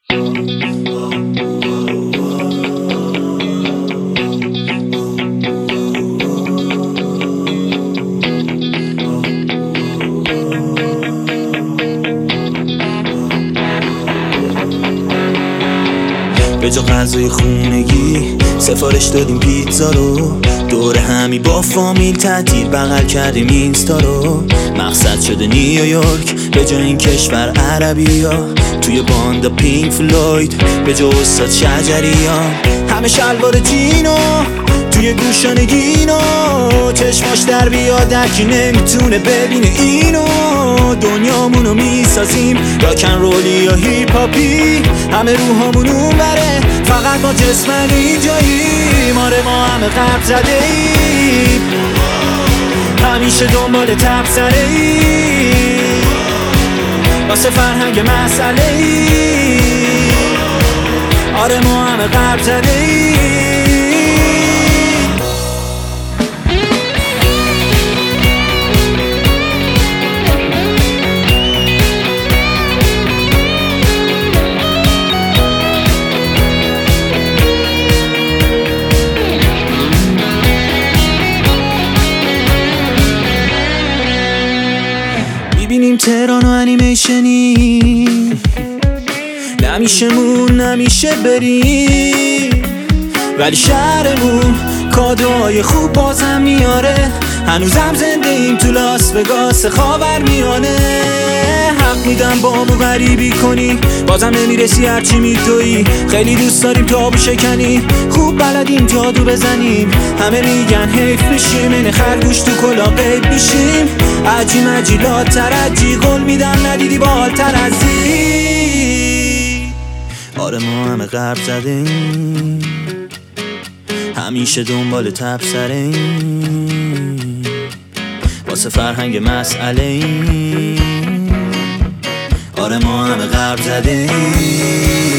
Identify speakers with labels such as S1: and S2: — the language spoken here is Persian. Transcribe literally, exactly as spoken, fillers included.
S1: به جا غذای خونگی سفارش دادیم پیتزا رو، دور همی با فامیل تعطیل بغل کردیم اینستا رو. مقصد شده نیویورک به جا این کشور عربی ها، توی باند پینک فلوید به جا استاد شجری ها. همه شلوار جینو توی گوشانگینو، چشماش در بیاد درکی نمیتونه ببینه اینو. دنیامونو میسازیم راکن رولی یا هیپ هاپی، همه روحامون اون بره فقط ما جسمن اینجاییم. آره ما همه غرب زده ایم، همیشه دنبال تبصره ایم، واسه فرهنگ مسئله ایم. آره ما همه غرب زده ایم. میبینیم تهران و انیمیشنی، نمیشه مون نمیشه بریم، ولی شهرمون کادوهای خوب بازم میاره. هنوزم زنده ایم تو لاس وگاس خاور میانه. حق میدم با مو غریبی کنی بازم نمیرسی هرچی میدوی. خیلی دوست داریم تابو شکنی، خوب بلدیم جادو بزنیم. همه میگن حیف میشیم این خرگوش تو کلا قید میشیم. عجی مجی لاتر عجی قول میدم ندیدی بالتر از این. آره ما همه غرب زدیم، همیشه دنبال تبصره ایم، واسه فرهنگ مسئله ایم. آره ما همه غرب زدیم.